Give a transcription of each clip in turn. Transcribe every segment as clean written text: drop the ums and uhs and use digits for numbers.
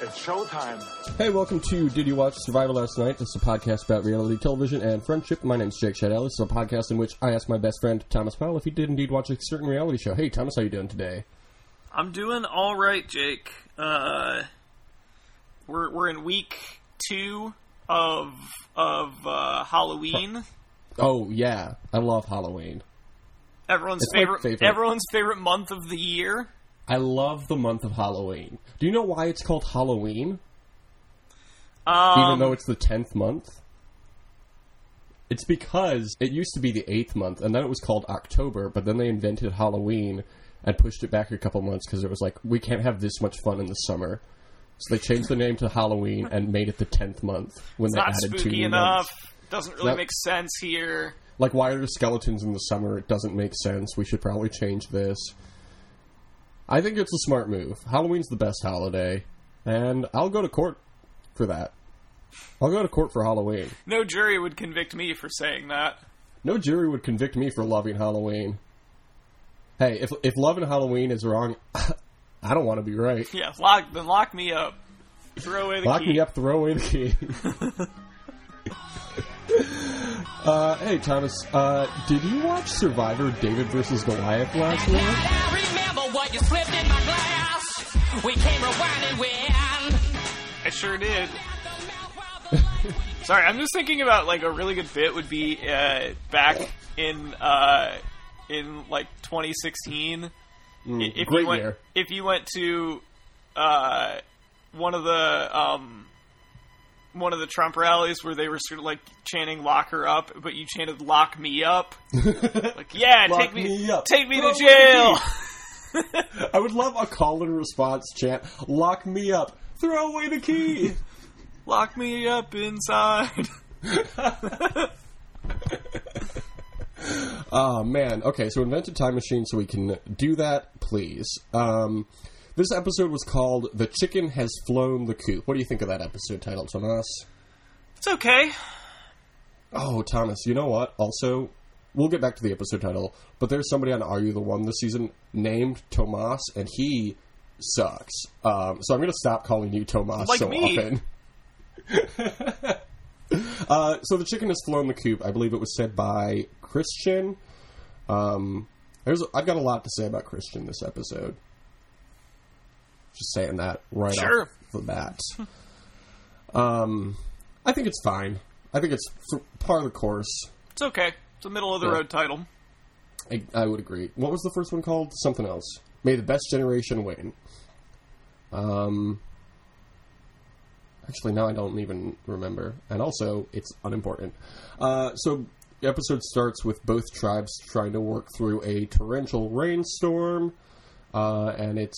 It's showtime. Hey, welcome to Did You Watch Survivor Last Night? This is a podcast about reality television and friendship. My name is Jake Shadell. This is a podcast in which I ask my best friend, Thomas Powell, if he did indeed watch a certain reality show. Hey, Thomas, how you doing today? I'm doing all right, Jake. We're in week 2 of Halloween. Oh, yeah. I love Halloween. Everyone's favorite month of the year. I love the month of Halloween. Do you know why it's called Halloween? Even though it's the 10th month? It's because it used to be the 8th month, and then it was called October, but then they invented Halloween and pushed it back a couple months because it was like, we can't have this much fun in the summer. So they changed the name to Halloween and made it the 10th month when they added 2 new months. Spooky enough. Doesn't really make sense here. Like, why are there skeletons in the summer? It doesn't make sense. We should probably change this. I think it's a smart move. Halloween's the best holiday, and I'll go to court for that. I'll go to court for Halloween. No jury would convict me for saying that. No jury would convict me for loving Halloween. Hey, if loving Halloween is wrong, I don't want to be right. Yeah, lock me up. Throw away the key. Lock me up, throw away the key. Hey, Thomas, did you watch Survivor David vs. Goliath last night? I remember what you slipped in my glass. We came rewinding when. I sure did. Sorry, I'm just thinking about, like, a really good bit would be back in like 2016. If you went to one of the Trump rallies where they were sort of like chanting "lock her up," but you chanted "lock me up." Like, yeah, take me to jail. I would love a call and response chant: "Lock me up, throw away the key, lock me up inside." Oh man. Okay, so invent a time machine so we can do that, please. This episode was called "The Chicken Has Flown the Coop." What do you think of that episode title, Thomas? It's okay. Oh, Thomas, you know what? Also, we'll get back to the episode title, but there's somebody on Are You the One this season named Tomas, and he sucks. So I'm going to stop calling you Tomas like so me. often. So "The Chicken Has Flown the Coop." I believe it was said by Christian. I've got a lot to say about Christian this episode. Just saying that right off the bat. I think it's fine. I think it's par of the course. It's okay. It's a middle-of-the-road title. I would agree. What was the first one called? Something else. May the Best Generation Win. Actually, now I don't even remember. And also, it's unimportant. So, the episode starts with both tribes trying to work through a torrential rainstorm. And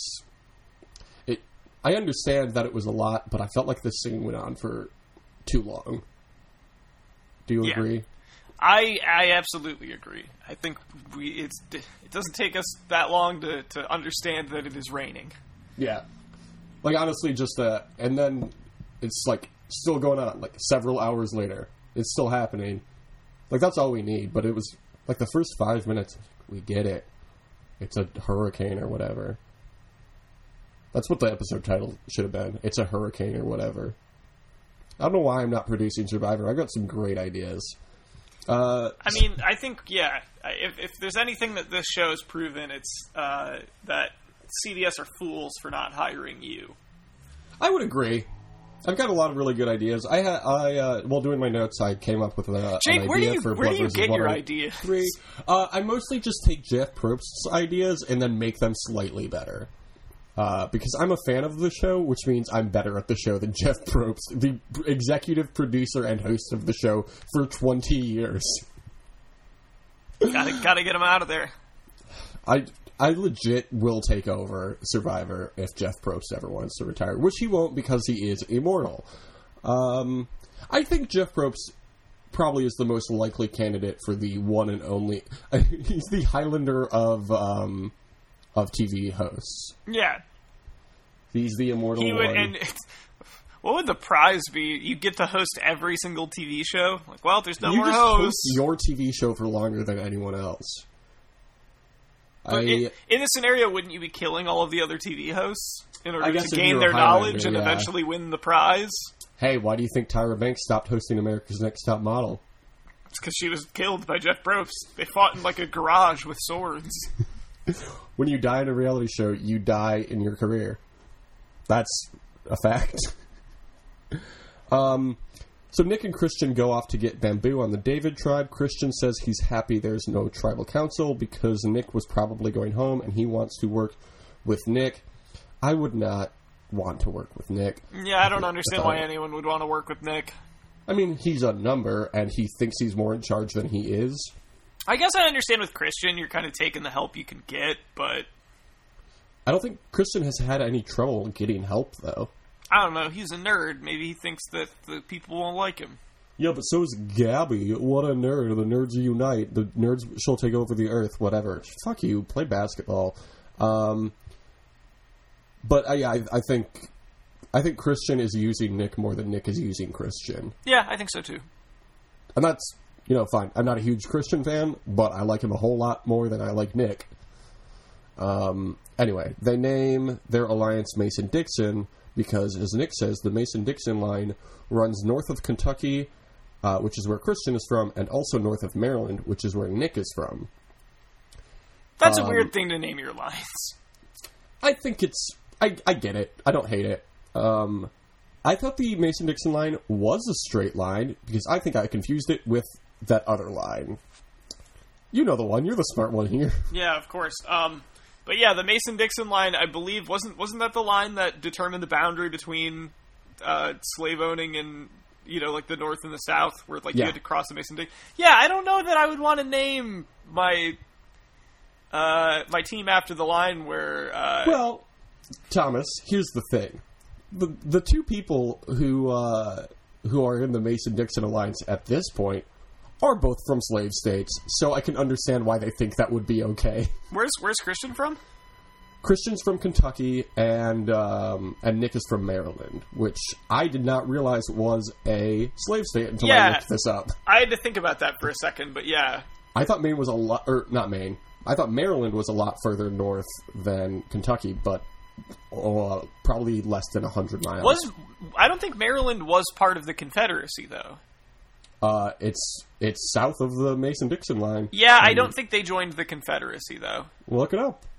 I understand that it was a lot, but I felt like this scene went on for too long. Do you agree? I absolutely agree. I think it doesn't take us that long to understand that it is raining. Yeah. Like, honestly, and then it's, like, still going on, like, several hours later. It's still happening. Like, that's all we need, but it was, like, the first 5 minutes, we get it. It's a hurricane or whatever. That's what the episode title should have been. It's a hurricane or whatever. I don't know why I'm not producing Survivor. I've got some great ideas. I mean, I think, yeah, if there's anything that this show has proven, it's that CBS are fools for not hiring you. I would agree. I've got a lot of really good ideas. While doing my notes, I came up with Jake, an idea for where do you get your ideas? ideas? I mostly just take Jeff Probst's ideas and then make them slightly better. Because I'm a fan of the show, which means I'm better at the show than Jeff Probst, the executive producer and host of the show for 20 years. Gotta get him out of there. I legit will take over Survivor if Jeff Probst ever wants to retire, which he won't because he is immortal. I think Jeff Probst probably is the most likely candidate for the one and only. He's the Highlander of TV hosts. Yeah. He's the immortal one. And what would the prize be? You get to host every single TV show? Like, well, there's no more hosts. You just host your TV show for longer than anyone else. But in this scenario, wouldn't you be killing all of the other TV hosts? in order to gain their knowledge and eventually win the prize. Hey, why do you think Tyra Banks stopped hosting America's Next Top Model? It's because she was killed by Jeff Probst. They fought in like a garage with swords. When you die in a reality show, you die in your career. That's a fact. So Nick and Christian go off to get bamboo on the David tribe. Christian says he's happy there's no tribal council because Nick was probably going home and he wants to work with Nick. I would not want to work with Nick. Yeah, I don't understand why anyone would want to work with Nick. I mean, he's a number and he thinks he's more in charge than he is. I guess I understand with Christian, you're kind of taking the help you can get, but... I don't think Christian has had any trouble getting help, though. I don't know. He's a nerd. Maybe he thinks that the people won't like him. Yeah, but so is Gabby. What a nerd. The nerds unite. The nerds shall take over the earth. Whatever. Fuck you. Play basketball. But I think Christian is using Nick more than Nick is using Christian. Yeah, I think so too. And that's, fine. I'm not a huge Christian fan, but I like him a whole lot more than I like Nick. Anyway, they name their alliance Mason-Dixon because, as Nick says, the Mason-Dixon line runs north of Kentucky, which is where Christian is from, and also north of Maryland, which is where Nick is from. That's a weird thing to name your lines. I think it's... I get it. I don't hate it. I thought the Mason-Dixon line was a straight line, because I think I confused it with that other line. You know the one. You're the smart one here. Yeah, of course. But yeah, the Mason-Dixon line, I believe, wasn't that the line that determined the boundary between slave owning and, like the North and the South, where you had to cross the Mason-Dixon? Yeah, I don't know that I would want to name my team after the line where... Well, Thomas, here's the thing. The two people who are in the Mason-Dixon alliance at this point are both from slave states, so I can understand why they think that would be okay. Where's Christian from? Christian's from Kentucky, and Nick is from Maryland, which I did not realize was a slave state until I looked this up. I had to think about that for a second, but yeah. I thought Maine was not Maine. I thought Maryland was a lot further north than Kentucky, but probably less than 100 miles. I don't think Maryland was part of the Confederacy, though. It's south of the Mason-Dixon line. Yeah, I don't think they joined the Confederacy, though. Look it up.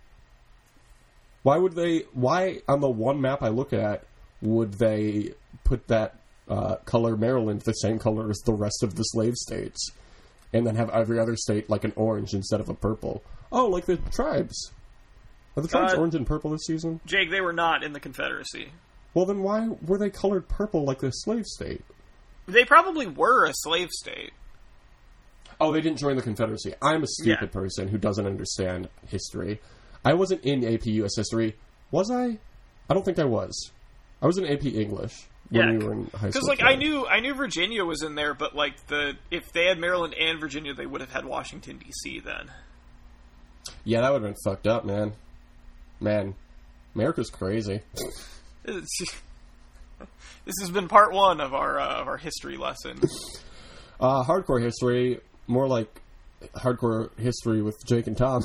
Why on the one map I look at, would they put that color Maryland the same color as the rest of the slave states? And then have every other state like an orange instead of a purple? Oh, like the tribes. Are the tribes orange and purple this season? Jake, they were not in the Confederacy. Well, then why were they colored purple like the slave state? They probably were a slave state. Oh, they didn't join the Confederacy. I'm a stupid person who doesn't understand history. I wasn't in AP US History. Was I? I don't think I was. I was in AP English when we were in high school. Because, I knew Virginia was in there, but, if they had Maryland and Virginia, they would have had Washington, D.C. then. Yeah, that would have been fucked up, man. Man, America's crazy. This has been part one of our history lesson. Hardcore history, more like hardcore history with Jake and Tom.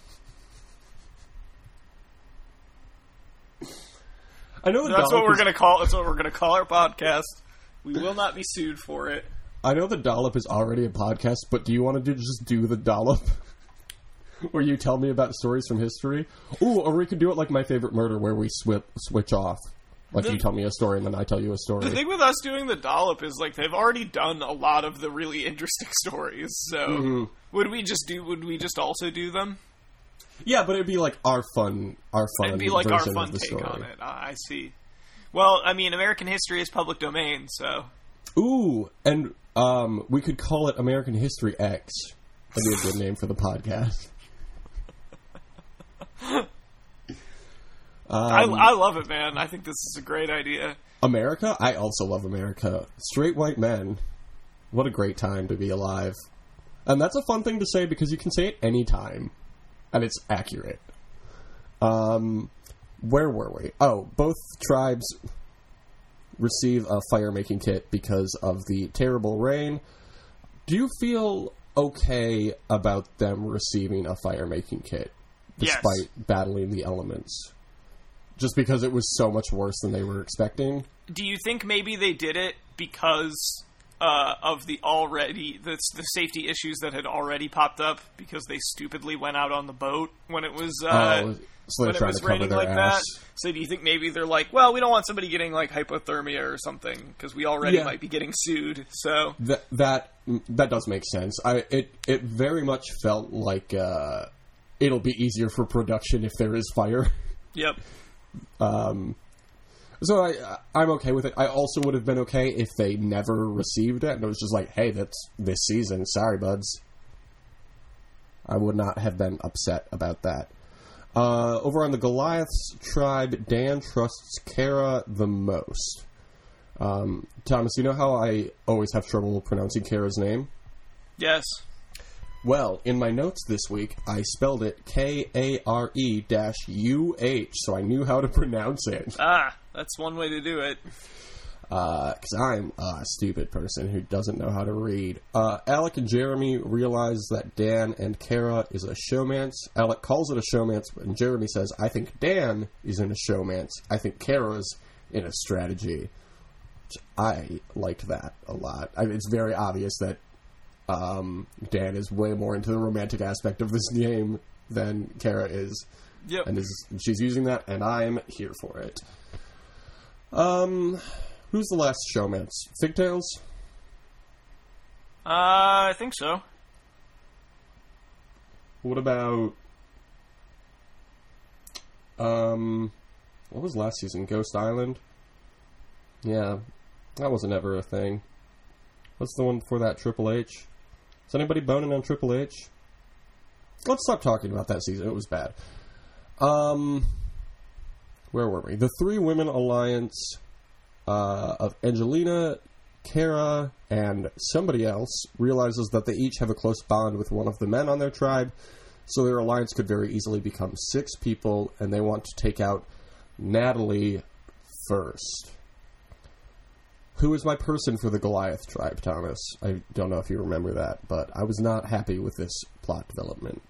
I know that's what we're going to call. That's what we're going to call our podcast. We will not be sued for it. I know the Dollop is already a podcast, but do you want to just do the Dollop? Where you tell me about stories from history? Ooh, or we could do it like My Favorite Murder, where we switch off. You tell me a story, and then I tell you a story. The thing with us doing the Dollop is, they've already done a lot of the really interesting stories, so would we just also do them? Yeah, but it'd be our fun It'd be our fun take story. On it. I see. Well, I mean, American history is public domain, so... Ooh, and we could call it American History X. That'd be a good name for the podcast. I love it, man. I think this is a great idea. America? I also love America. Straight white men. What a great time to be alive. And that's a fun thing to say because you can say it any time. And it's accurate. Where were we? Oh, both tribes receive a fire-making kit because of the terrible rain. Do you feel okay about them receiving a fire-making kit despite battling the elements? just because it was so much worse than they were expecting. Do you think maybe they did it because of the safety issues that had already popped up because they stupidly went out on the boat when it was so when it was raining like that? So do you think maybe they're like, well, we don't want somebody getting like hypothermia or something because we already might be getting sued? So that does make sense. It very much felt like it'll be easier for production if there is fire. Yep. So I'm okay with it. I also would have been okay if they never received it and it was just like, hey, that's this season. Sorry, buds. I would not have been upset about that. Over on the Goliaths tribe, Dan trusts Kara the most. Thomas, you know how I always have trouble pronouncing Kara's name? Yes. Well, in my notes this week, I spelled it Kare-UH, so I knew how to pronounce it. Ah, that's one way to do it. Because I'm a stupid person who doesn't know how to read. Alec and Jeremy realize that Dan and Kara is a showmance. Alec calls it a showmance, and Jeremy says, I think Dan is in a showmance. I think Kara's in a strategy. I liked that a lot. It's very obvious that Dan is way more into the romantic aspect of this game than Kara is. Yep. And she's using that, and I'm here for it. Who's the last showmance? Figtails? I think so. What about... what was last season? Ghost Island? Yeah. That wasn't ever a thing. What's the one before that? Triple H? Is anybody boning on Triple H? Let's stop talking about that season. It was bad. Where were we? The Three Women Alliance of Angelina, Kara, and somebody else realizes that they each have a close bond with one of the men on their tribe, so their alliance could very easily become 6 people, and they want to take out Natalie first. Who is my person for the Goliath tribe, Thomas? I don't know if you remember that, but I was not happy with this plot development.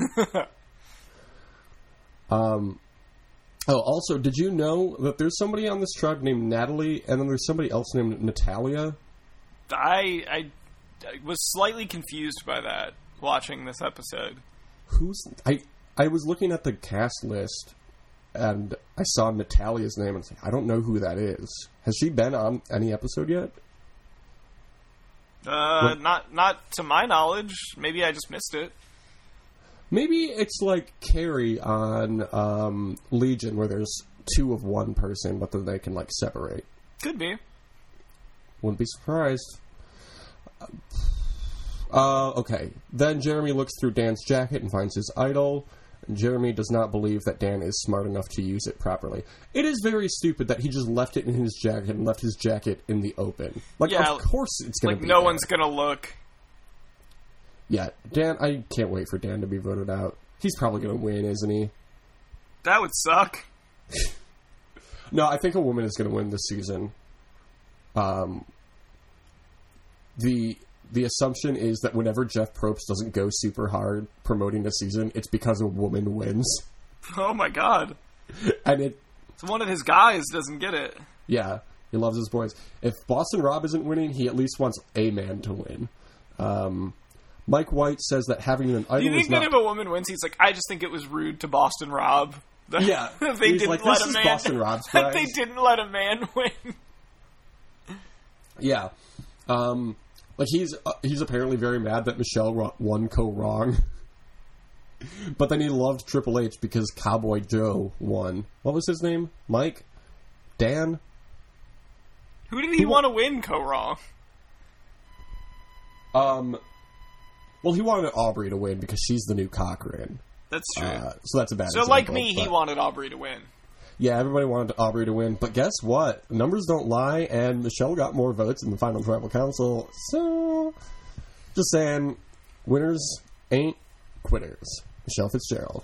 Oh, also, did you know that there's somebody on this tribe named Natalie, and then there's somebody else named Natalia? I was slightly confused by that, watching this episode. I was looking at the cast list, and I saw Natalia's name, and I was like, I don't know who that is. Has she been on any episode yet? Not to my knowledge. Maybe I just missed it. Maybe it's like Carrie on Legion, where there's 2 of one person, but then they can, like, separate. Could be. Wouldn't be surprised. Okay. Then Jeremy looks through Dan's jacket and finds his idol. Jeremy does not believe that Dan is smart enough to use it properly. It is very stupid that he just left it in his jacket and left his jacket in the open. Like, yeah, of course it's going to be no one's going to look. Yeah, Dan, I can't wait for Dan to be voted out. He's probably going to win, isn't he? That would suck. No, I think a woman is going to win this season. The assumption is that whenever Jeff Probst doesn't go super hard promoting a season, it's because a woman wins. Oh my god. And so one of his guys doesn't get it. Yeah, he loves his boys. If Boston Rob isn't winning, he at least wants a man to win. Mike White says that having an idol is not... Do you think that if a woman wins, he's like, I just think it was rude to Boston Rob. Yeah. They didn't like, let this a is man... Boston Rob's prize. They didn't let a man win. Yeah. Like, he's apparently very mad that Michelle won wrong. But then he loved Triple H because Cowboy Joe won. What was his name? Mike? Dan? Who did he want to win wrong? Well, he wanted Aubrey to win because she's the new Cochran. That's true. So that's a bad example. So like me, he wanted Aubrey to win. Yeah, everybody wanted Aubrey to win. But guess what? Numbers don't lie, and Michelle got more votes in the final tribal council. So, just saying, winners ain't quitters. Michelle Fitzgerald.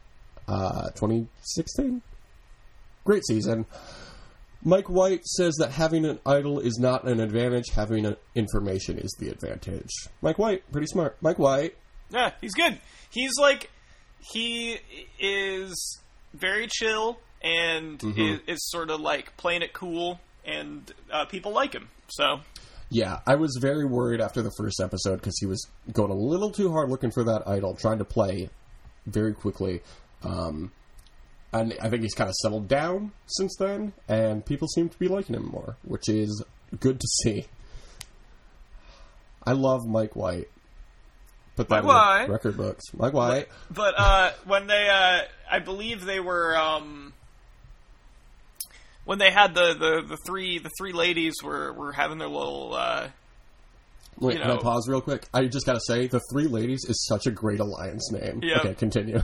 2016? Great season. Mike White says that having an idol is not an advantage, having information is the advantage. Mike White, pretty smart. Mike White. Yeah, he's good. He is very chill, and is sort of like playing it cool, and people like him. So yeah, I was very worried after the first episode because he was going a little too hard looking for that idol, trying to play very quickly. And I think he's kind of settled down since then, and people seem to be liking him more, which is good to see. I love Mike White. Put that in the record books. Mike White. But when they, I believe they were, when they had the three ladies were having their little, Wait, can I pause real quick? I just gotta say, the Three Ladies is such a great alliance name. Yep. Okay, continue.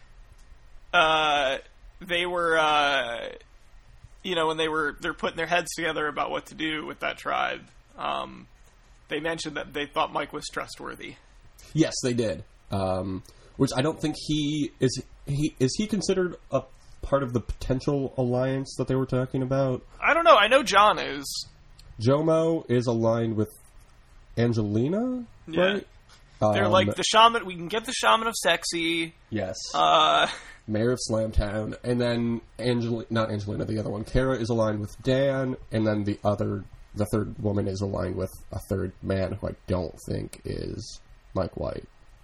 They were, when they're putting their heads together about what to do with that tribe, they mentioned that they thought Mike was trustworthy. Yes, they did. Which I don't think he is. Is he considered a part of the potential alliance that they were talking about? I don't know. I know John is. Jomo is aligned with Angelina, right? They're like the shaman. We can get the shaman of sexy. Yes. Mayor of Slamtown, and then not Angelina, the other one. Kara is aligned with Dan, and then the third woman is aligned with a third man who I don't think is Mike White.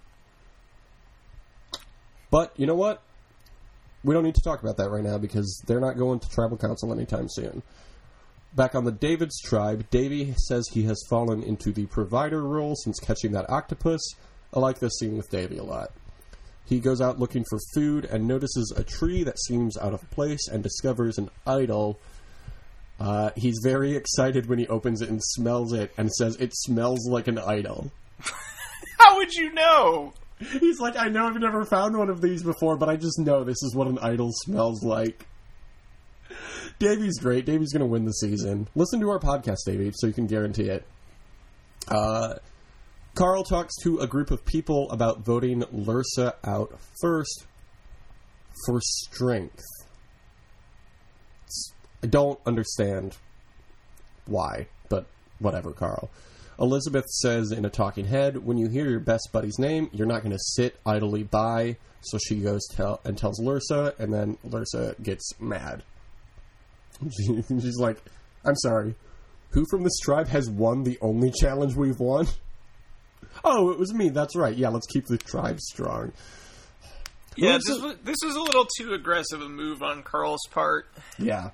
But you know what? We don't need to talk about that right now because they're not going to tribal council anytime soon. Back on the David's tribe, Davey says he has fallen into the provider role since catching that octopus. I like this scene with Davey a lot. He goes out looking for food and notices a tree that seems out of place and discovers an idol. He's very excited when he opens it and smells it and says it smells like an idol. How would you know? He's like, I know I've never found one of these before, but I just know this is what an idol smells like. Davey's great. Davey's going to win the season. Listen to our podcast, Davey, so you can guarantee it. Carl talks to a group of people about voting Lursa out first for strength. I don't understand why, but whatever, Carl. Elizabeth says in a talking head, when you hear your best buddy's name, you're not going to sit idly by. So she goes and tells Lursa, and then Lursa gets mad. She's like, I'm sorry, who from this tribe has won the only challenge we've won? Oh, it was me, that's right. Yeah, let's keep the tribe strong. Yeah, this was a little too aggressive a move on Carl's part. Yeah.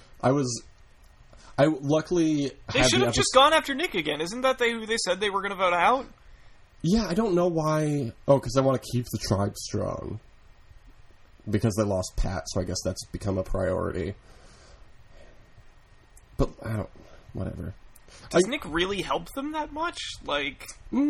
I luckily they should have just gone after Nick again. Isn't that who they said they were going to vote out? Yeah, I don't know why. Oh, because I want to keep the tribe strong. Because they lost Pat, so I guess that's become a priority. But, I don't... Whatever. Does Nick really help them that much? Like...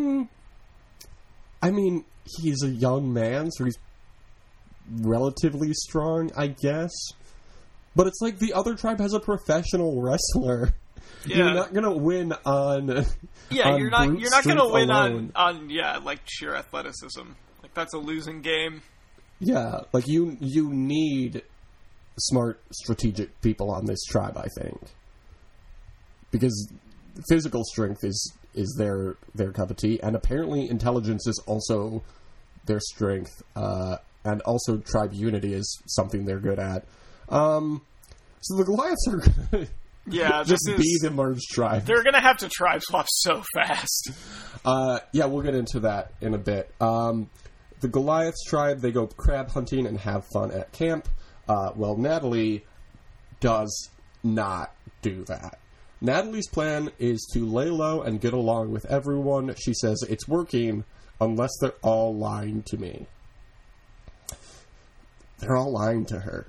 I mean, he's a young man, so he's relatively strong, I guess. But it's like the other tribe has a professional wrestler. Yeah. You're not gonna win on you're not gonna win on like sheer athleticism. Like that's a losing game. Yeah, like you need smart, strategic people on this tribe, I think, because physical strength is their cup of tea, and apparently intelligence is also their strength, and also tribe unity is something they're good at. So the Goliaths are going to just be the merged tribe. They're going to have to tribe swap so fast. Yeah, we'll get into that in a bit. The Goliaths tribe, they go crab hunting and have fun at camp. Well, Natalie does not do that. Natalie's plan is to lay low and get along with everyone. She says it's working unless they're all lying to me. They're all lying to her.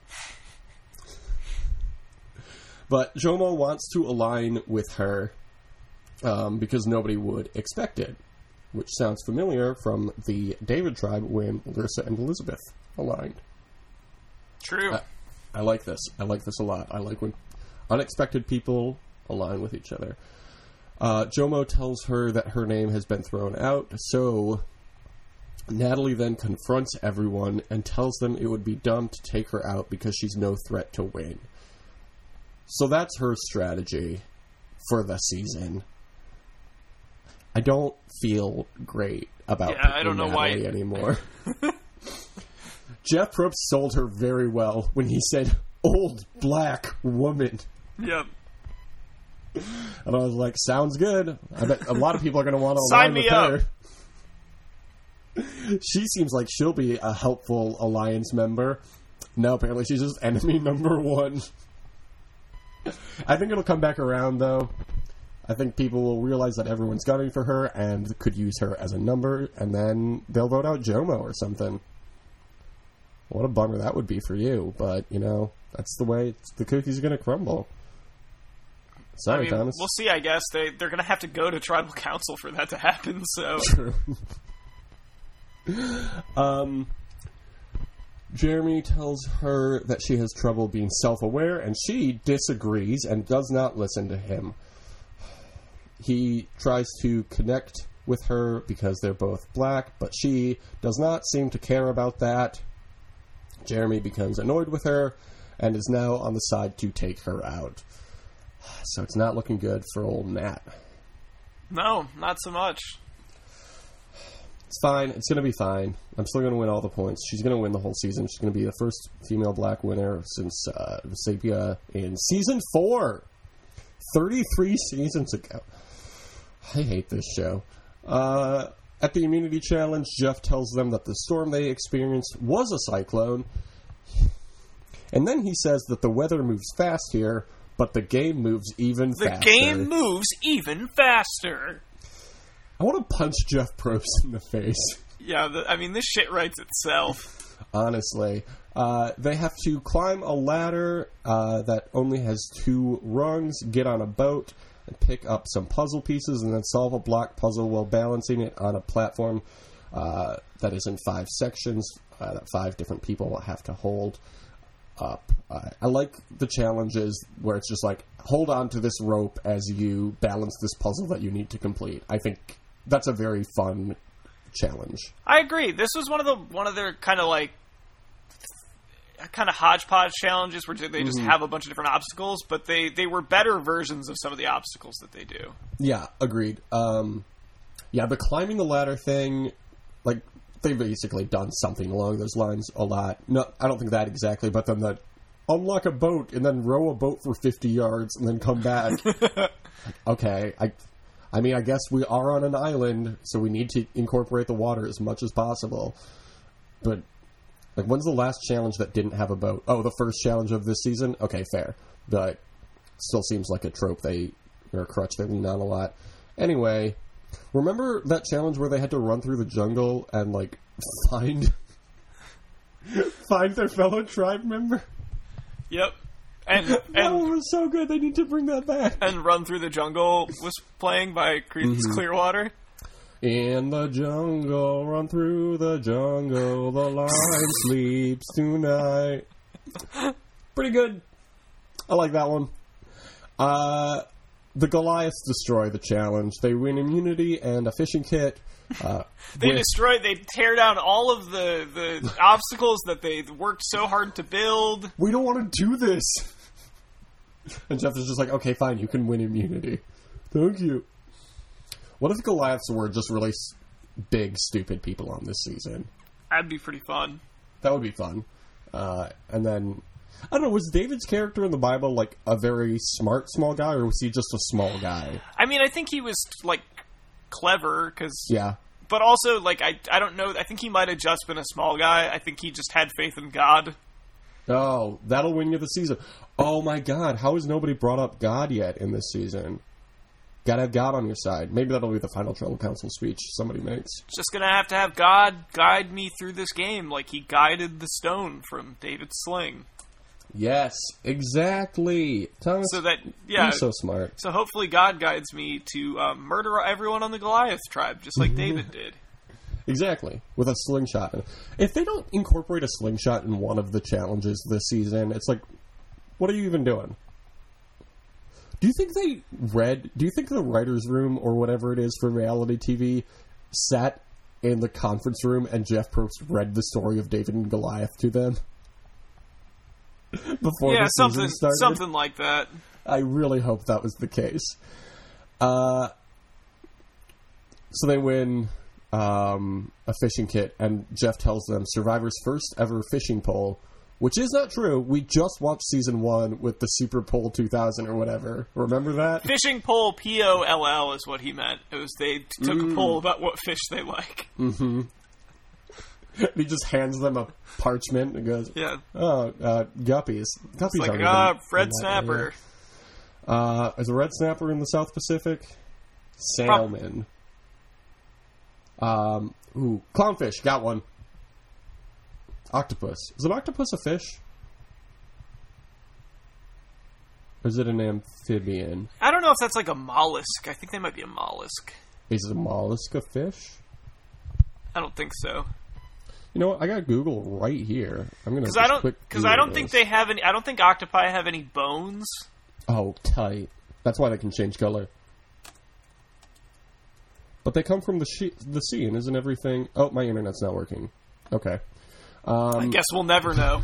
But Jomo wants to align with her because nobody would expect it, which sounds familiar from the David tribe when Lursa and Elizabeth aligned. True. I like this. I like this a lot. I like when unexpected people align with each other. Jomo tells her that her name has been thrown out, so Natalie then confronts everyone and tells them it would be dumb to take her out because she's no threat to win. So that's her strategy for the season. I don't feel great about I don't know Natalie why anymore. Jeff Probst sold her very well when he said, old black woman. Yep. And I was like, sounds good. I bet a lot of people are going to want to sign align me with up. her. She seems like she'll be a helpful alliance member. No, apparently she's just enemy number one. I think it'll come back around, though. I think people will realize that everyone's gunning for her and could use her as a number, and then they'll vote out Jomo or something. What a bummer that would be for you, but, you know, that's the way the cookies are going to crumble. Sorry, Thomas. We'll see, I guess. They're going to have to go to Tribal Council for that to happen, so... True. Jeremy tells her that she has trouble being self-aware, and she disagrees and does not listen to him. He tries to connect with her because they're both black, but she does not seem to care about that. Jeremy becomes annoyed with her and is now on the side to take her out. So it's not looking good for old Nat. No, not so much. It's fine. It's going to be fine. I'm still going to win all the points. She's going to win the whole season. She's going to be the first female black winner since Sapia in Season 4. 33 seasons ago. I hate this show. At the Immunity Challenge, Jeff tells them that the storm they experienced was a cyclone. And then he says that the weather moves fast here, but the game moves even faster. The game moves even faster. I want to punch Jeff Probst in the face. Yeah, this shit writes itself. Honestly. They have to climb a ladder that only has 2 rungs, get on a boat, and pick up some puzzle pieces, and then solve a block puzzle while balancing it on a platform that is in 5 sections that 5 different people have to hold up. I like the challenges where it's just like, hold on to this rope as you balance this puzzle that you need to complete. I think that's a very fun challenge. I agree. This was one of their kind of hodgepodge challenges where they just have a bunch of different obstacles, but they were better versions of some of the obstacles that they do. Yeah, agreed. The climbing the ladder thing, like, they've basically done something along those lines a lot. No, I don't think that exactly, but then the unlock a boat and then row a boat for 50 yards and then come back. Okay, I guess we are on an island, so we need to incorporate the water as much as possible. But, like, when's the last challenge that didn't have a boat? Oh, the first challenge of this season? Okay, fair. But it still seems like a trope or a crutch they lean on a lot. Anyway, remember that challenge where they had to run through the jungle and, like, find their fellow tribe member? Yep. And that one was so good, they need to bring that back. And Run Through the Jungle was playing by Creedence Clearwater. In the jungle, run through the jungle, the lion sleeps tonight. Pretty good. I like that one. The Goliaths destroy the challenge. They win immunity and a fishing kit. They tear down all of the obstacles that they worked so hard to build. We don't want to do this. And Jeff is just like, okay, fine, you can win immunity. Thank you. What if the Goliaths were just really big, stupid people on this season? That'd be pretty fun. That would be fun. And then, I don't know, was David's character in the Bible, like, a very smart small guy, or was he just a small guy? I mean, I think he was, like, clever, because... Yeah. But also, like, I don't know, I think he might have just been a small guy. I think he just had faith in God. Oh, that'll win you the season. Oh my god, how has nobody brought up God yet in this season? Gotta have God on your side. Maybe that'll be the final Tribal Council speech somebody makes. Just gonna have God guide me through this game like he guided the stone from David's sling. Yes, exactly. Thomas, so that, yeah, you're so smart. So hopefully God guides me to murder everyone on the Goliath tribe, just like David did. Exactly, with a slingshot. If they don't incorporate a slingshot in one of the challenges this season, it's like, what are you even doing? Do you think the writer's room, or whatever it is for reality TV, sat in the conference room and Jeff Probst read the story of David and Goliath to them? Before the season started? Something like that. I really hope that was the case. So they win a fishing kit, and Jeff tells them Survivor's first ever fishing pole, which is not true. We just watched season 1 with the Super Pole 2000 or whatever. Remember that? Fishing pole, POLL is what he meant. It was they took a poll about what fish they like. Mm-hmm. He just hands them a parchment and goes, yeah. Oh, guppies. Guppies it's like, red snapper. Is a red snapper in the South Pacific? Salmon. Clownfish. Got one. Octopus. Is an octopus a fish? Or is it an amphibian? I don't know if that's like a mollusk. I think they might be a mollusk. Is a mollusk a fish? I don't think so. You know what? I got Google right here. I'm gonna because I don't think they have any. I don't think octopi have any bones. Oh, tight. That's why they can change color. But they come from the sea, and isn't everything... Oh, my internet's not working. Okay. I guess we'll never know.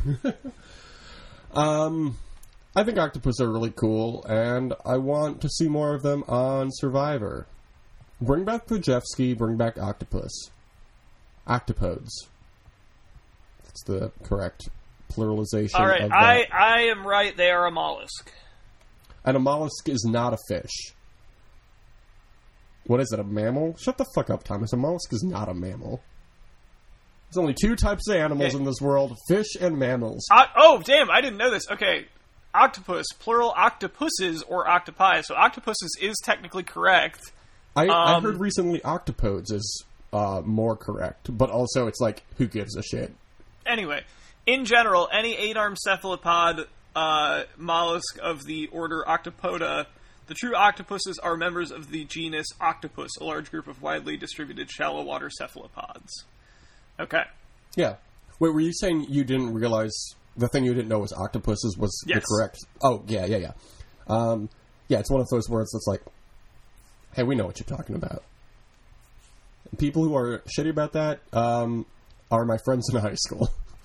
I think octopus are really cool, and I want to see more of them on Survivor. Bring back Krajewski, bring back octopus. Octopodes. That's the correct pluralization All right, of that. I am right. They are a mollusk. And a mollusk is not a fish. What is it, a mammal? Shut the fuck up, Thomas. A mollusk is not a mammal. There's only 2 types of animals in this world, fish and mammals. Oh, damn, I didn't know this. Okay, octopus, plural octopuses or octopi. So octopuses is technically correct. I heard recently octopodes is more correct, but also it's like, who gives a shit? Anyway, in general, any 8-armed cephalopod mollusk of the order Octopoda, the true octopuses are members of the genus Octopus, a large group of widely distributed shallow water cephalopods. Okay. Yeah. Wait, were you saying you didn't realize the thing you didn't know was octopuses was the correct... Oh, yeah. Yeah, it's one of those words that's like, hey, we know what you're talking about. People who are shitty about that are my friends in high school.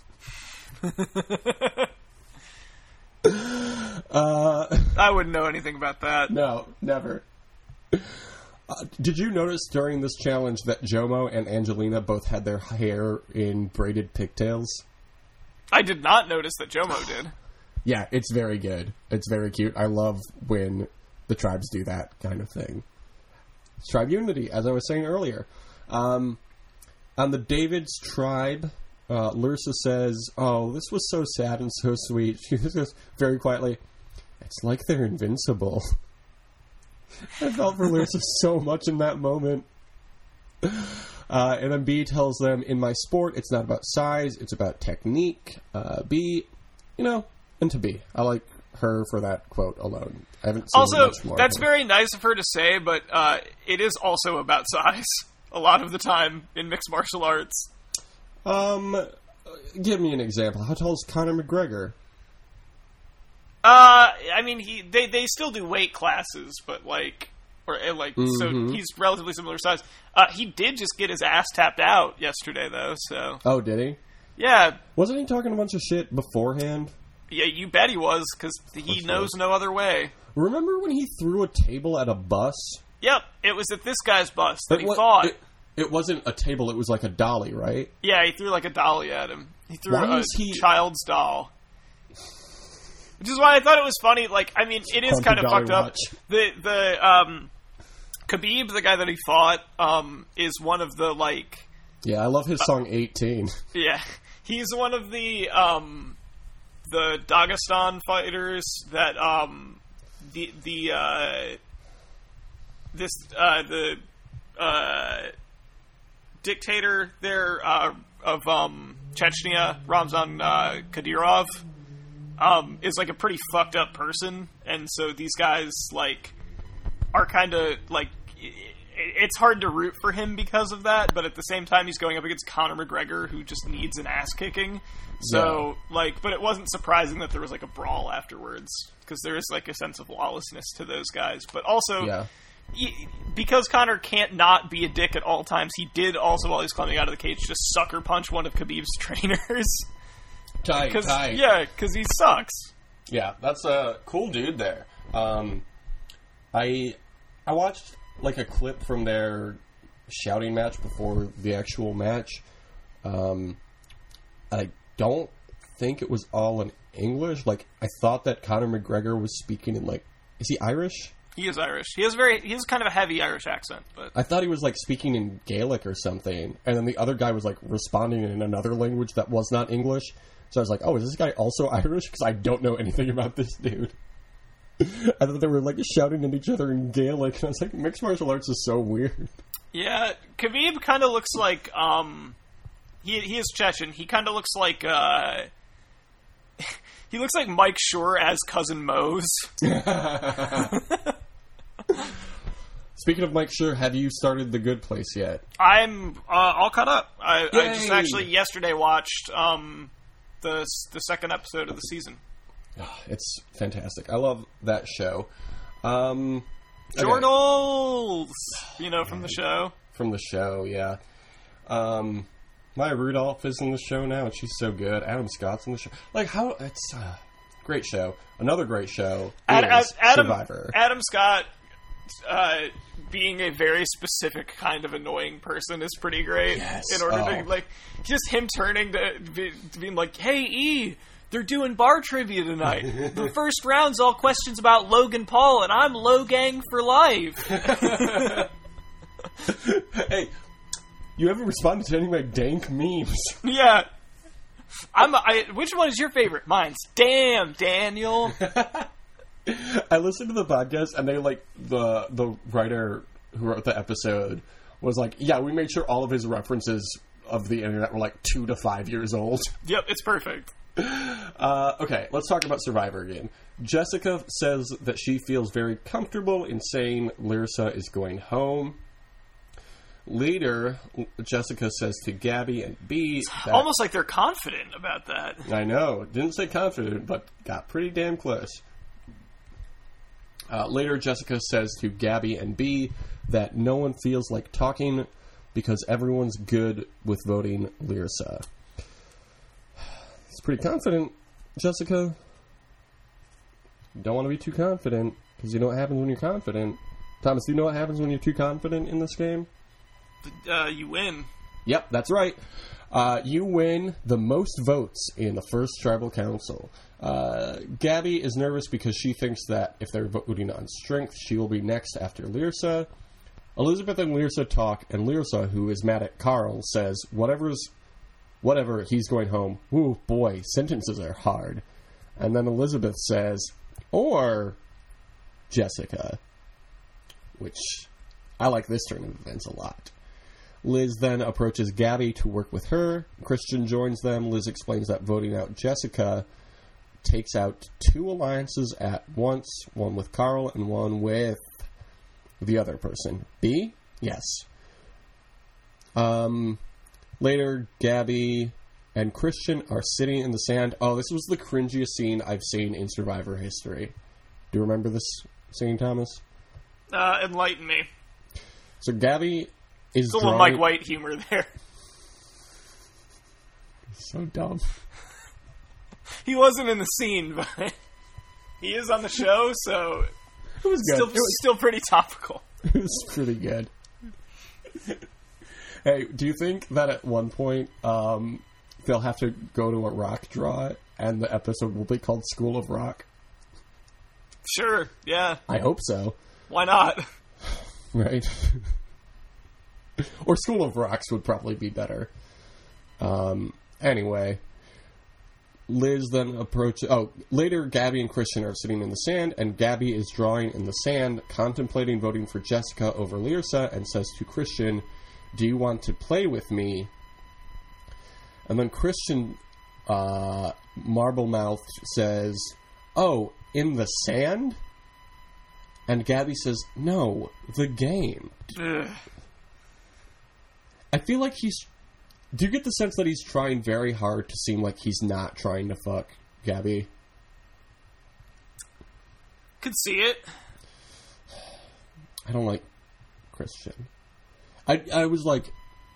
I wouldn't know anything about that. No, never. Did you notice during this challenge that Jomo and Angelina both had their hair in braided pigtails? I did not notice that Jomo did. Yeah, it's very good. It's very cute. I love when the tribes do that kind of thing. It's tribe unity, as I was saying earlier. On the David's tribe, Lursa says, oh, this was so sad and so sweet. She says very quietly, it's like they're invincible. I felt for Lursa so much in that moment. And then B tells them, in my sport, it's not about size, it's about technique. B, and to B. I like her for that quote alone. I haven't seen also, much more. That's very nice of her to say, but it is also about size a lot of the time in mixed martial arts. Give me an example. How tall is Conor McGregor? I mean, they still do weight classes, but so he's relatively similar size. He did just get his ass tapped out yesterday, though. So. Oh, did he? Yeah. Wasn't he talking a bunch of shit beforehand? Yeah, you bet he was, because he knows no other way. Remember when he threw a table at a bus? Yep, it was at this guy's bus that he fought. It wasn't a table, it was like a dolly, right? Yeah, he threw like a dolly at him. He threw a child's doll. Which is why I thought it was funny. Like, I mean, it is kind of fucked up. The Khabib, the guy that he fought, is one of the, like... Yeah, I love his song 18. Yeah. He's one of the Dagestan fighters that, dictator there, of, Chechnya, Ramzan, Kadyrov, is like a pretty fucked up person, and so these guys like are kind of like it's hard to root for him because of that, but at the same time he's going up against Conor McGregor, who just needs an ass kicking. So but it wasn't surprising that there was like a brawl afterwards, because there is like a sense of lawlessness to those guys, but also because Conor can't not be a dick at all times, he did also, while he's climbing out of the cage, just sucker punch one of Khabib's trainers. Tight. Yeah, because he sucks. Yeah, that's a cool dude there. I watched like a clip from their shouting match before the actual match. I don't think it was all in English. Like, I thought that Conor McGregor was speaking in, like... Is he Irish? He is Irish. He has kind of a heavy Irish accent. But I thought he was, like, speaking in Gaelic or something. And then the other guy was, like, responding in another language that was not English. So I was like, oh, is this guy also Irish? Because I don't know anything about this dude. I thought they were, like, shouting at each other in Gaelic. And I was like, mixed martial arts is so weird. Yeah, Khabib kind of looks like... He is Chechen. He kind of looks like... he looks like Mike Schur as Cousin Mose. Speaking of Mike Schur, have you started The Good Place yet? I'm all caught up. I just actually yesterday watched the second episode of the season. It's fantastic. I love that show. Jordals! From the show. From the show, yeah. Maya Rudolph is in the show now, and she's so good. Adam Scott's in the show. Like, how... It's a great show. Another great show is Survivor. Adam Scott, being a very specific kind of annoying person is pretty great. Yes. In order to, like... Just him turning to being like, hey, E... They're doing bar trivia tonight. The first round's all questions about Logan Paul, and I'm Logang for life. Hey, you haven't responded to any of my dank memes. Yeah. Which one is your favorite? Mine's Damn, Daniel. I listened to the podcast, and they, like, the writer who wrote the episode was like, yeah, we made sure all of his references of the internet were, like, 2 to 5 years old. Yep, it's perfect. Okay, let's talk about Survivor again. Jessica says that she feels very comfortable in saying Lyrsa is going home. Later, Jessica says to Gabby and B that... Almost like they're confident about that. I know. Didn't say confident, but got pretty damn close. Later, Jessica says to Gabby and B that no one feels like talking because everyone's good with voting Lyrsa. It's pretty confident, Jessica. You don't want to be too confident, because you know what happens when you're confident. Thomas, do you know what happens when you're too confident in this game? You win. Yep, that's right. You win the most votes in the first tribal council. Gabby is nervous because she thinks that if they're voting on strength, she will be next after Lyrsa. Elizabeth and Lyrsa talk, and Lyrsa, who is mad at Carl, says, Whatever, he's going home. Ooh, boy, sentences are hard. And then Elizabeth says, or Jessica. Which, I like this turn of events a lot. Liz then approaches Gabby to work with her. Christian joins them. Liz explains that voting out Jessica takes out 2 alliances at once. One with Carl and one with the other person. B? Yes. Later, Gabby and Christian are sitting in the sand. Oh, this was the cringiest scene I've seen in Survivor history. Do you remember this scene, Thomas? Enlighten me. So Gabby is It's a little Mike White humor there. So dumb. He wasn't in the scene, but he is on the show, so it was good. Still pretty topical. It was pretty good. Hey, do you think that at one point they'll have to go to a rock draw and the episode will be called School of Rock? Sure, yeah. I hope so. Why not? Right. Or School of Rocks would probably be better. Anyway, Liz then approaches... Oh, later Gabby and Christian are sitting in the sand, and Gabby is drawing in the sand, contemplating voting for Jessica over Lyrsa, and says to Christian, do you want to play with me? And then Christian, Marble-mouthed, says, oh, in the sand? And Gabby says, no, the game. Ugh. I feel like he's... Do you get the sense that he's trying very hard to seem like he's not trying to fuck Gabby? Could see it. I don't like Christian. I was like,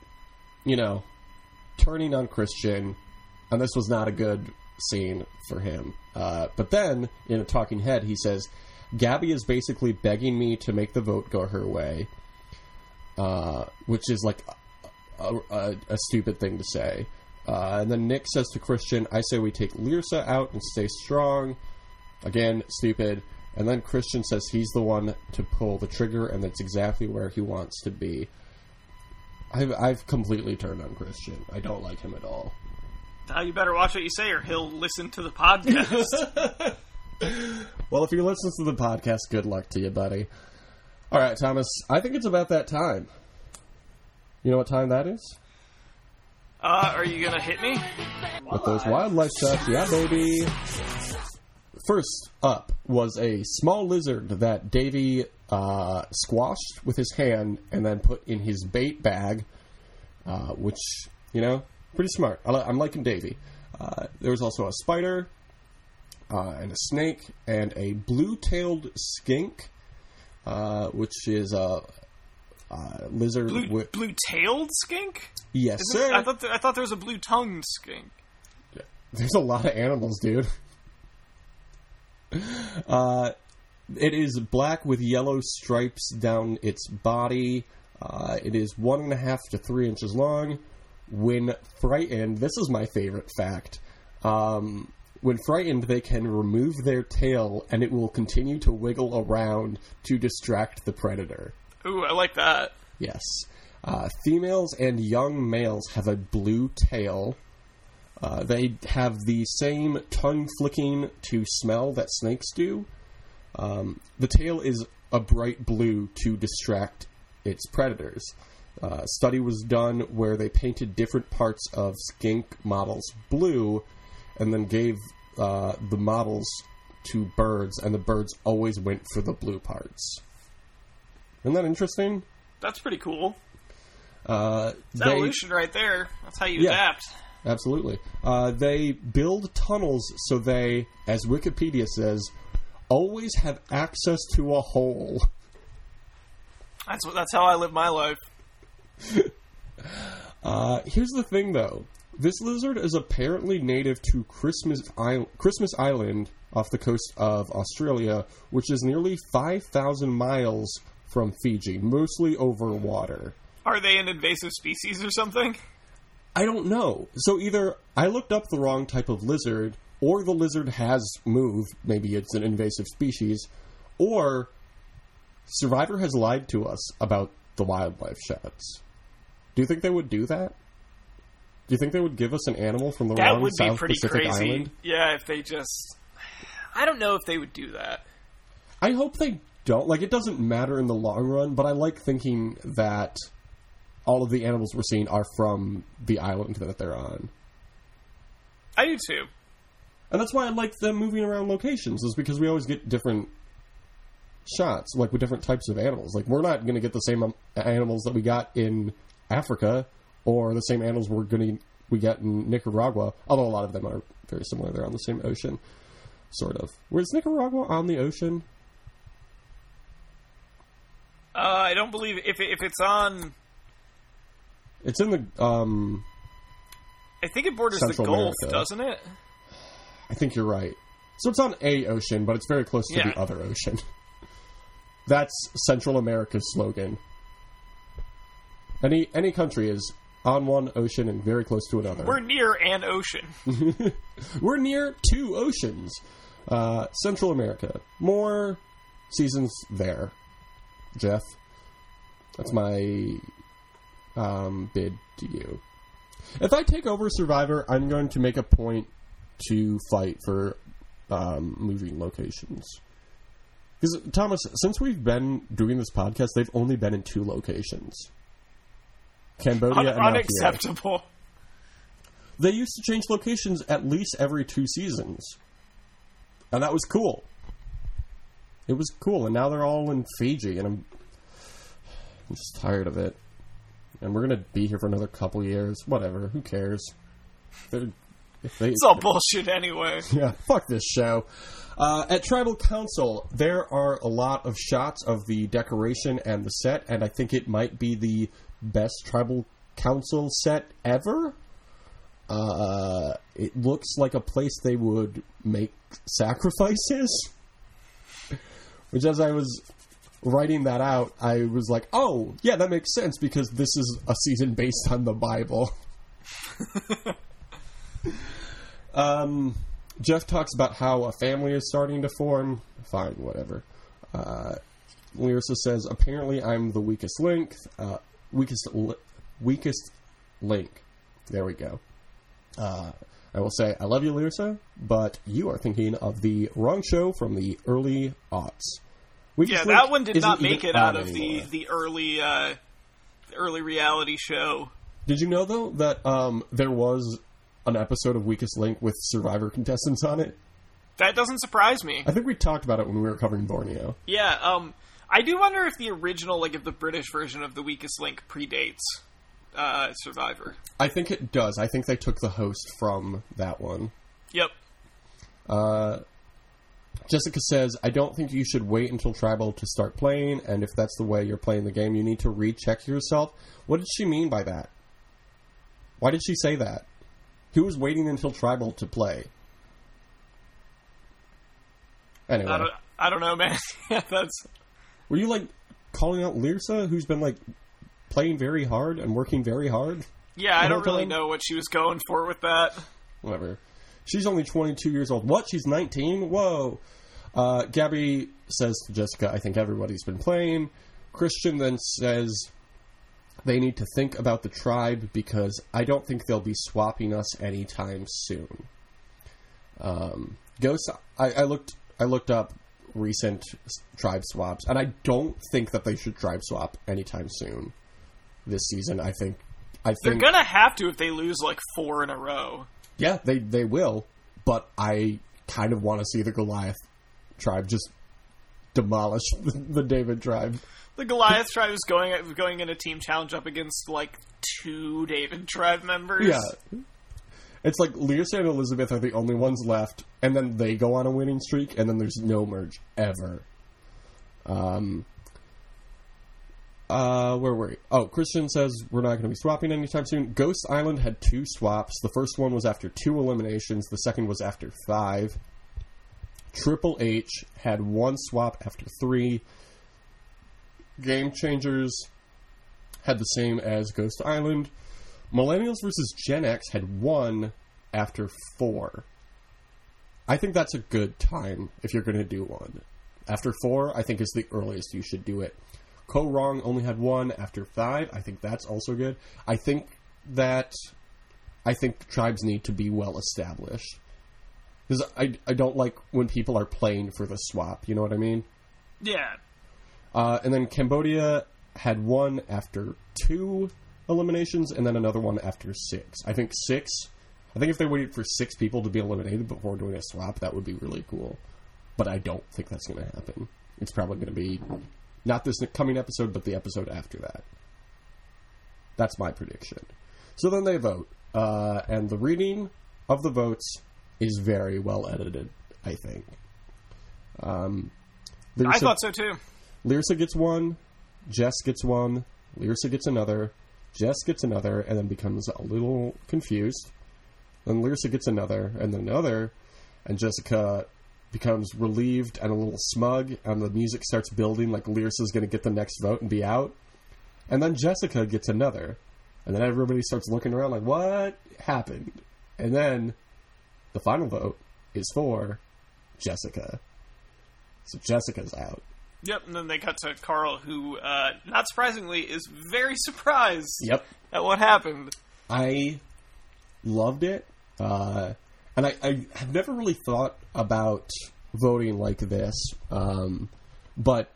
turning on Christian, and this was not a good scene for him. But then, in a talking head, he says, Gabby is basically begging me to make the vote go her way. which is like a stupid thing to say. And then Nick says to Christian, I say we take Lyrsa out and stay strong. Again, stupid. And then Christian says he's the one to pull the trigger, and that's exactly where he wants to be. I've completely turned on Christian. I don't like him at all. You better watch what you say, or he'll listen to the podcast. Well, if he listens to the podcast, good luck to you, buddy. All right, Thomas, I think it's about that time. You know what time that is? Are you gonna hit me? With those wildlife shots, yeah, baby. First up was a small lizard that Davey squashed with his hand and then put in his bait bag, which, you know, pretty smart. I'm liking Davey. There was also a spider, and a snake, and a blue-tailed skink, which is a lizard with... Blue-tailed skink? Yes, sir. I thought there was a blue-tongued skink. There's a lot of animals, dude. It is black with yellow stripes down its body. It is 1.5 to 3 inches long. When frightened, this is my favorite fact. When frightened, they can remove their tail, and it will continue to wiggle around to distract the predator. Ooh, I like that. Yes. Females and young males have a blue tail. They have the same tongue flicking to smell that snakes do. The tail is a bright blue to distract its predators. A study was done where they painted different parts of skink models blue and then gave the models to birds, and the birds always went for the blue parts. Isn't that interesting? That's pretty cool. It's evolution right there. That's how you adapt. Absolutely. They build tunnels so they, as Wikipedia says, always have access to a hole. That's how I live my life. Here's the thing, though. This lizard is apparently native to Christmas Island off the coast of Australia, which is nearly 5,000 miles from Fiji, mostly over water. Are they an invasive species or something? I don't know. So either I looked up the wrong type of lizard, or the lizard has moved, maybe it's an invasive species, or Survivor has lied to us about the wildlife shots. Do you think they would do that? Do you think they would give us an animal from the wrong South Pacific island? Yeah, if they just... I don't know if they would do that. I hope they don't. Like, it doesn't matter in the long run, but I like thinking that all of the animals we're seeing are from the island that they're on. I do too. And that's why I like them moving around locations, is because we always get different shots, like with different types of animals. Like, we're not going to get the same animals that we got in Africa, or the same animals we get in Nicaragua, although a lot of them are very similar. They're on the same ocean, sort of. Where's Nicaragua on the ocean? I don't believe if it's on. It's in the. I think it borders Central the Gulf, America. doesn't it? I think you're right. So it's on a ocean, but it's very close to the other ocean. That's Central America's slogan. Any country is on one ocean and very close to another. We're near an ocean. We're near 2 oceans. Central America. More seasons there. Jeff. That's my bid to you. If I take over Survivor, I'm going to make a point to fight for moving locations. Because, Thomas, since we've been doing this podcast, they've only been in 2 locations. Cambodia and unacceptable. They used to change locations at least every 2 seasons. And that was cool. It was cool, and now they're all in Fiji, and I'm just tired of it. And we're going to be here for another couple years. Whatever, who cares? It's all bullshit anyway. Yeah, fuck this show. At Tribal Council, there are a lot of shots of the decoration and the set, and I think it might be the best Tribal Council set ever. It looks like a place they would make sacrifices. Which, as I was writing that out, I was like, oh, yeah, that makes sense because this is a season based on the Bible. Jeff talks about how a family is starting to form. Fine, whatever. Lyrissa says, apparently I'm the weakest link. Weakest link. There we go. I will say, I love you, Lyrissa, but you are thinking of the wrong show from the early aughts. That one did not make it out of the early reality show. Did you know, though, that there was an episode of Weakest Link with Survivor contestants on it? That doesn't surprise me. I think we talked about it when we were covering Borneo. Yeah, I do wonder if the original, if the British version of the Weakest Link predates Survivor. I think it does. I think they took the host from that one. Yep. Jessica says, I don't think you should wait until Tribal to start playing, and if that's the way you're playing the game, you need to recheck yourself. What did she mean by that? Why did she say that? Who was waiting until Tribal to play? Anyway. I don't know, man. Were you, calling out Lyrissa, who's been, playing very hard and working very hard? Yeah, I don't really know what she was going for with that. Whatever. She's only 22 years old. What? She's 19? Whoa. Gabby says to Jessica, I think everybody's been playing. Christian then says they need to think about the tribe because I don't think they'll be swapping us anytime soon. Ghost, I looked up recent tribe swaps, and I don't think that they should tribe swap anytime soon this season. I think they're gonna have to if they lose 4 in a row. Yeah, they will, but I kind of want to see the Goliath tribe just demolish the David tribe. The Goliath tribe is going in a team challenge up against 2 David tribe members. Yeah. It's like Lyrissa and Elizabeth are the only ones left, and then they go on a winning streak, and then there's no merge ever. Where were we? Oh, Christian says we're not going to be swapping anytime soon. Ghost Island had 2 swaps. The first one was after 2 eliminations. The second was after 5. Triple H had 1 swap after 3. Game Changers had the same as Ghost Island. Millennials vs. Gen X had 1 after 4. I think that's a good time if you're going to do one. After 4, I think is the earliest you should do it. Co Wrong only had 1 after 5. I think that's also good. I think tribes need to be well established. Because I don't like when people are playing for the swap. You know what I mean? Yeah. And then Cambodia had 1 after 2 eliminations, and then another one after 6. I think if they waited for 6 people to be eliminated before doing a swap, that would be really cool. But I don't think that's going to happen. It's probably going to be not this coming episode, but the episode after that. That's my prediction. So then they vote, and the reading of the votes is very well edited, I think. I thought so too. Lyrissa gets 1, Jess gets 1, Lyrissa gets another, Jess gets another, and then becomes a little confused. Then Lyrissa gets another, and then another, and Jessica becomes relieved and a little smug, and the music starts building like Lyrissa's going to get the next vote and be out. And then Jessica gets another, and then everybody starts looking around like, what happened? And then the final vote is for Jessica. So Jessica's out. Yep, and then they cut to Carl, who, not surprisingly, is very surprised at what happened. I loved it, and I have never really thought about voting like this, but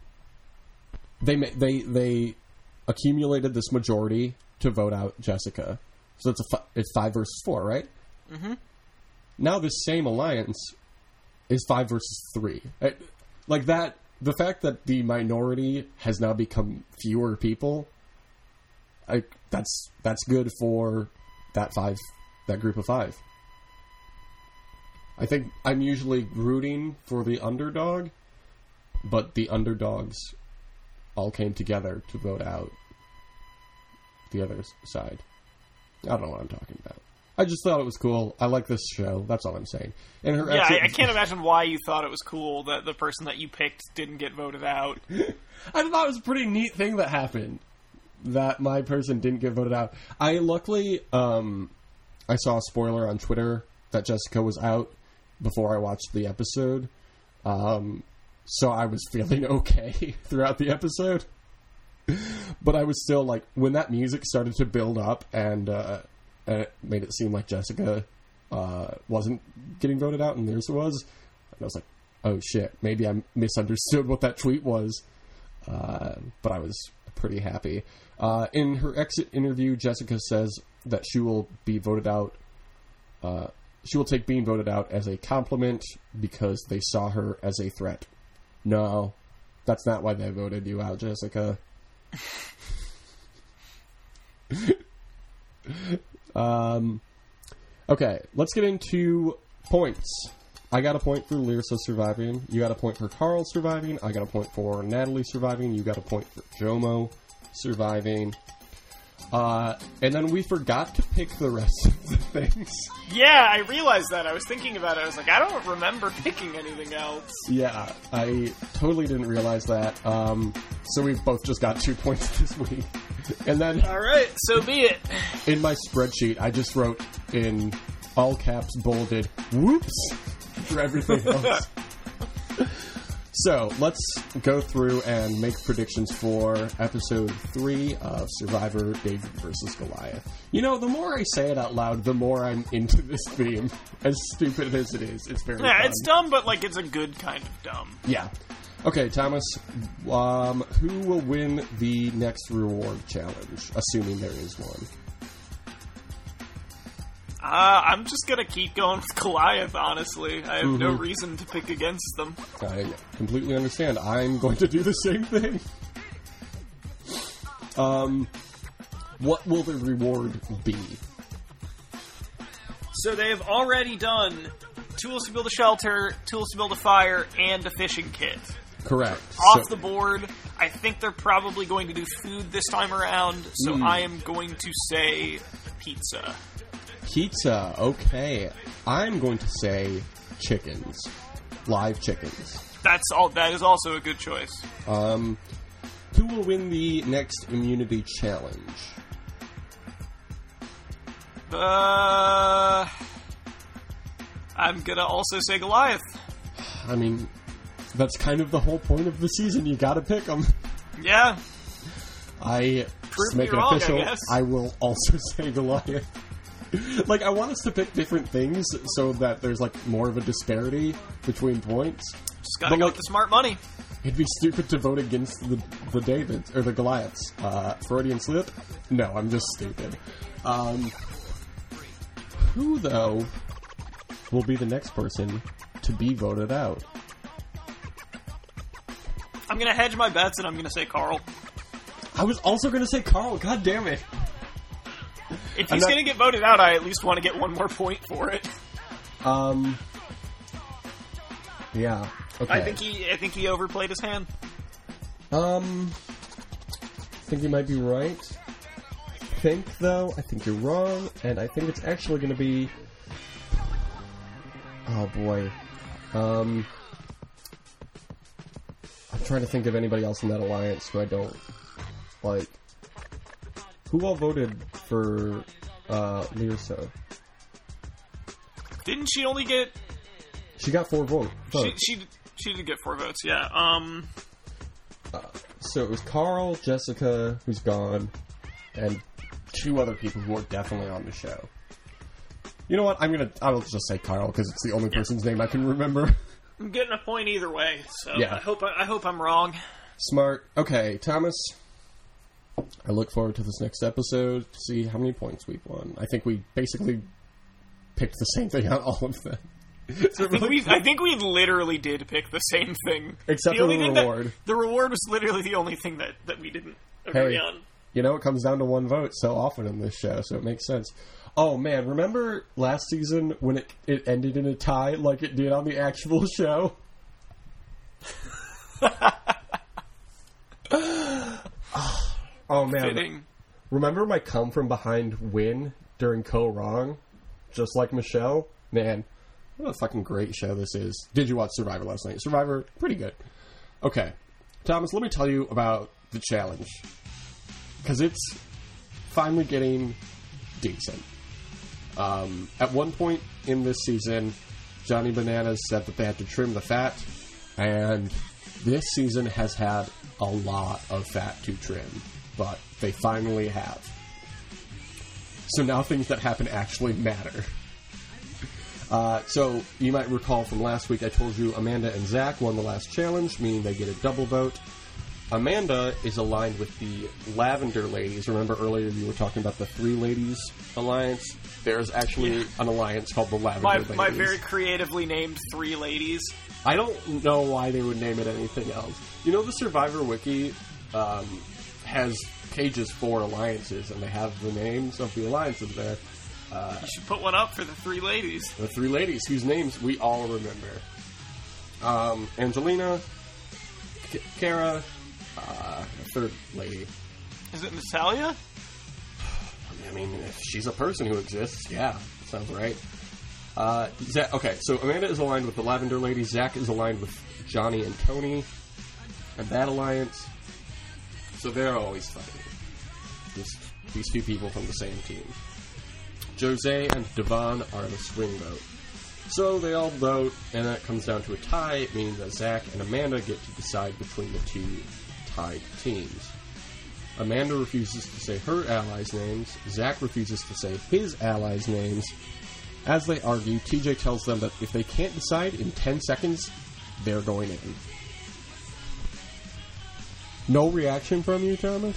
they accumulated this majority to vote out Jessica. So it's 5 versus 4, right? Mm-hmm. Now this same alliance is 5 versus 3. Like that. The fact that the minority has now become fewer people, that's good for that group of 5. I think I'm usually rooting for the underdog, but the underdogs all came together to vote out the other side. I don't know what I'm talking about. I just thought it was cool. I like this show. That's all I'm saying. And her I can't imagine why you thought it was cool that the person that you picked didn't get voted out. I thought it was a pretty neat thing that happened, that my person didn't get voted out. I luckily, I saw a spoiler on Twitter that Jessica was out before I watched the episode. So I was feeling okay throughout the episode. But I was still like, when that music started to build up and it made it seem like Jessica wasn't getting voted out and Lyrsa was, and I was like, oh shit, maybe I misunderstood what that tweet was. But I was pretty happy. In her exit interview, Jessica says that she will be voted out. She will take being voted out as a compliment because they saw her as a threat. No, that's not why they voted you out, Jessica. Okay, let's get into points. I got a point for Lyrsa surviving. You got a point for Carl surviving. I got a point for Natalie surviving. You got a point for Jomo surviving. And then we forgot to pick the rest of the things. Yeah, I realized that. I was thinking about it. I was like, I don't remember picking anything else. Yeah, I totally didn't realize that. So we've both just got 2 points this week. And then... Alright, so be it. In my spreadsheet, I just wrote in all caps, bolded, whoops, for everything else. So, let's go through and make predictions for episode 3 of Survivor David vs. Goliath. You know, the more I say it out loud, the more I'm into this theme. As stupid as it is, it's very fun. It's dumb, but, like, it's a good kind of dumb. Yeah. Okay, Thomas, who will win the next reward challenge, assuming there is one? I'm just gonna keep going with Goliath, honestly. I have no reason to pick against them. I completely understand. I'm going to do the same thing. What will the reward be? So they have already done tools to build a shelter, tools to build a fire, and a fishing kit. Correct. Off the board. I think they're probably going to do food this time around, so I am going to say pizza. Pizza, okay. I'm going to say chickens. Live chickens. That is also a good choice. Who will win the next immunity challenge? I'm gonna also say Goliath. I mean, that's kind of the whole point of the season. You gotta pick them. Yeah. Prove make it wrong, official. I will also say Goliath. Like, I want us to pick different things so that there's, like, more of a disparity between points. Just gotta go with the smart money. It'd be stupid to vote against the Davids, or the Goliaths. Freudian slip? No, I'm just stupid. Who, though, will be the next person to be voted out? I'm gonna hedge my bets, and I'm gonna say Carl. I was also gonna say Carl, god damn it. If he's going to get voted out, I at least want to get one more point for it. Yeah. Okay. I think he overplayed his hand. I think you might be right. I think you're wrong, and I think it's actually going to be... Oh boy. I'm trying to think of anybody else in that alliance who I don't like. Who all voted for Lyrsa? Didn't she only get... She got 4 votes. She did get 4 votes, yeah. So it was Carl, Jessica, who's gone, and 2 other people who are definitely on the show. You know what? I'll just say Carl, because it's the only person's name I can remember. I'm getting a point either way, so yeah. I hope I'm wrong. Smart. Okay, Thomas... I look forward to this next episode to see how many points we've won. I think we basically picked the same thing on all of them. I think we literally did pick the same thing. Except for the reward. The reward was literally the only thing that we didn't agree on. You know, it comes down to 1 vote so often in this show, so it makes sense. Oh, man, remember last season when it ended in a tie like it did on the actual show? Oh, man. Fitting. Remember my come from behind win during Co Wrong? just like Michelle. Man, what a fucking great show this is. Did you watch Survivor last night? Survivor, pretty good. Okay, Thomas, let me tell you about the challenge. Because it's finally getting decent. At one point in this season, Johnny Bananas said that they had to trim the fat, and this season has had a lot of fat to trim, but they finally have. So now things that happen actually matter. So you might recall from last week I told you Amanda and Zach won the last challenge, meaning they get a double vote. Amanda is aligned with the Lavender Ladies. Remember earlier you were talking about the Three Ladies Alliance? There's actually an alliance called the Lavender Ladies. My very creatively named Three Ladies. I don't know why they would name it anything else. You know, the Survivor Wiki has pages for alliances, and they have the names of the alliances there. You should put one up for the Three Ladies. The Three Ladies, whose names we all remember. Angelina, Kara, the third lady. Is it Natalia? I mean, if she's a person who exists, yeah, sounds right. Okay, so Amanda is aligned with the Lavender Lady. Zach is aligned with Johnny and Tony and that alliance. So they're always fighting. These two people from the same team. Jose and Devon are in a swing vote. So they all vote, and that comes down to a tie, meaning that Zach and Amanda get to decide between the two tied teams. Amanda refuses to say her allies' names. Zach refuses to say his allies' names. As they argue, TJ tells them that if they can't decide in 10 seconds, they're going in. No reaction from you, Thomas?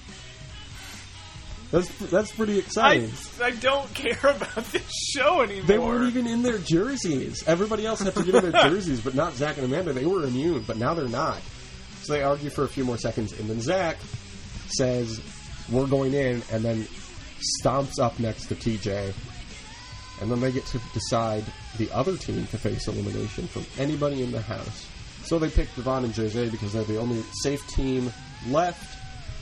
That's pretty exciting. I don't care about this show anymore. They weren't even in their jerseys. Everybody else had to get in their jerseys, but not Zach and Amanda. They were immune, but now they're not. So they argue for a few more seconds, and then Zach says, we're going in, and then stomps up next to TJ. And then they get to decide the other team to face elimination from anybody in the house. So they pick Devon and Jose because they're the only safe team left.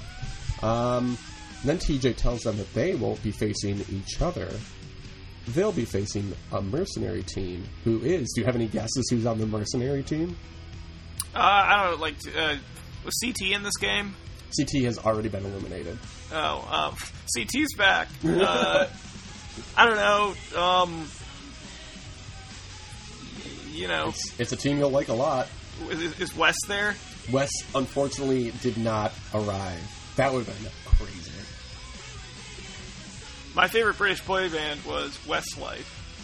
Then TJ tells them that they won't be facing each other. They'll be facing a mercenary team. Who is? Do you have any guesses who's on the mercenary team? I don't know, was CT in this game? CT has already been eliminated. Oh, CT's back. I don't know. You know, it's a team you'll like a lot. Is Wes there? Wes, unfortunately, did not arrive. That would have been crazy. My favorite British boy band was Westlife.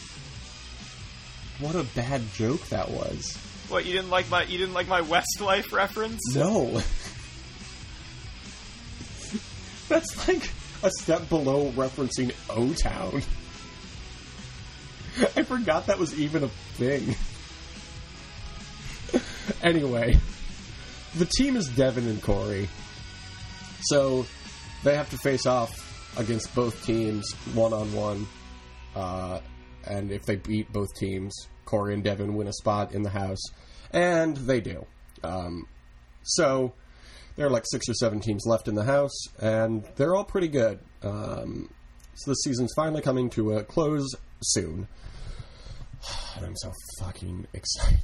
What a bad joke that was. What, you didn't like my Westlife reference? No. That's like a step below referencing O-Town. I forgot that was even a thing. Anyway, the team is Devin and Corey. So they have to face off against both teams one-on-one. And if they beat both teams, Corey and Devin win a spot in the house. And they do. So there are like 6 or 7 teams left in the house, and they're all pretty good. So the season's finally coming to a close soon. And I'm so fucking excited.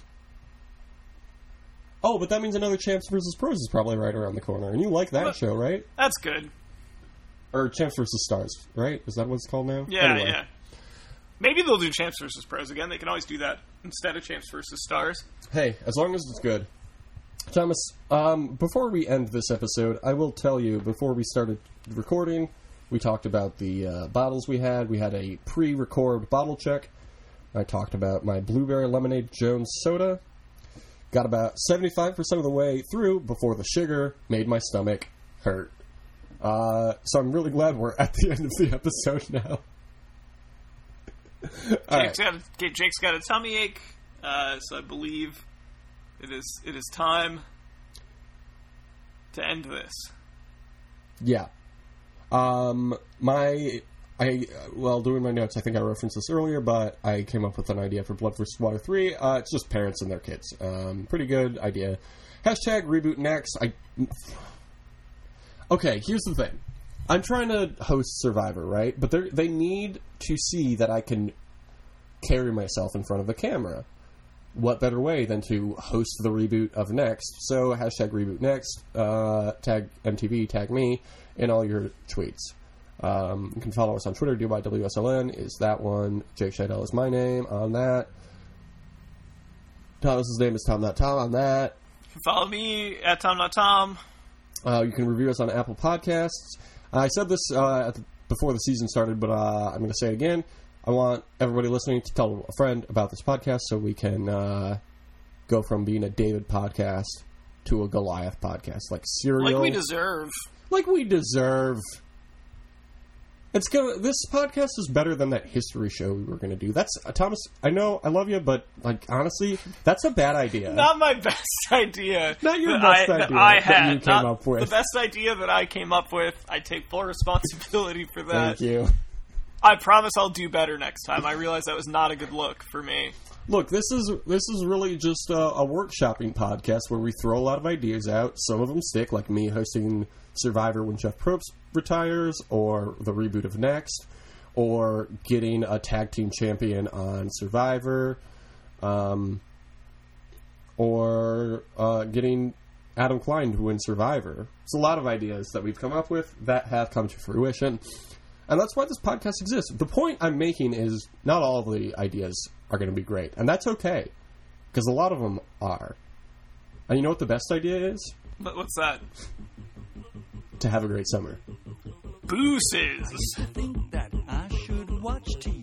Oh, but that means another Champs vs. Pros is probably right around the corner. And you like that show, right? That's good. Or Champs vs. Stars, right? Is that what it's called now? Yeah, anyway. Yeah. Maybe they'll do Champs vs. Pros again. They can always do that instead of Champs vs. Stars. Hey, as long as it's good. Thomas, before we end this episode, I will tell you, before we started recording, we talked about the bottles we had. We had a pre-record bottle check. I talked about my Blueberry Lemonade Jones soda. Got about 75% of the way through before the sugar made my stomach hurt. So I'm really glad we're at the end of the episode now. Jake's got a tummy ache, so I believe it is time to end this. Yeah. Doing my notes, I think I referenced this earlier, but I came up with an idea for Blood vs. Water 3. It's just parents and their kids. Pretty good idea. # reboot next. Okay, here's the thing. I'm trying to host Survivor, right? But they need to see that I can carry myself in front of the camera. What better way than to host the reboot of Next? So, hashtag reboot Next, tag MTV, tag me, in all your tweets. You can follow us on Twitter, DoByWSLN is that one. Jake Scheidel is my name on that. Thomas's name is Tom Not Tom on that. You can follow me at Tom Not Tom. You can review us on Apple Podcasts. I said this before the season started, but I'm going to say it again. I want everybody listening to tell a friend about this podcast so we can go from being a David podcast to a Goliath podcast. Like Serial. Like we deserve. Like we deserve. This podcast is better than that history show we were going to do. That's Thomas. I know I love you, but like honestly, that's a bad idea. Not my best idea. Not your best idea. That you came up with. The best idea that I came up with. I take full responsibility for that. Thank you. I promise I'll do better next time. I realize that was not a good look for me. Look, this is really just a workshopping podcast where we throw a lot of ideas out. Some of them stick, like me hosting Survivor when Jeff Probst retires, or the reboot of Next, or getting a tag team champion on Survivor, or getting Adam Klein to win Survivor. It's a lot of ideas that we've come up with that have come to fruition. And that's why this podcast exists. The point I'm making is not all of the ideas are going to be great. And that's okay. Because a lot of them are. And you know what the best idea is? What's that? To have a great summer. Booses! I think that I should watch TV.